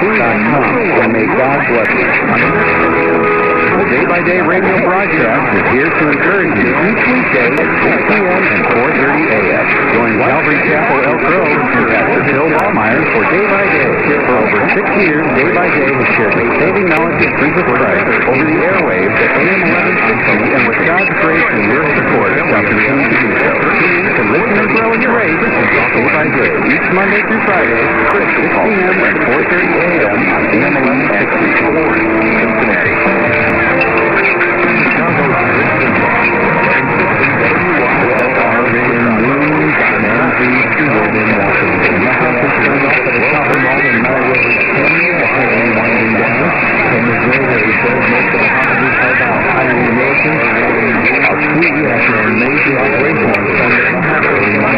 and may God bless you. The Day-by-Day radio broadcast is here to encourage you each weekday at 6 p.m. and 4:30 a.m. Join Calvary Chapel Elk Grove and Pastor Phil Ballmeyer for Day-by-Day. For over 6 years, Day-by-Day has shared the saving knowledge of Jesus Christ over the airwaves at AM 1160, and with God's grace and your support, shall continue to do so. To listen and grow in your faith, Day-by-Day, each Monday through Friday, 6 p.m. and 4:30 a.m. on AM 1160. Cincinnati.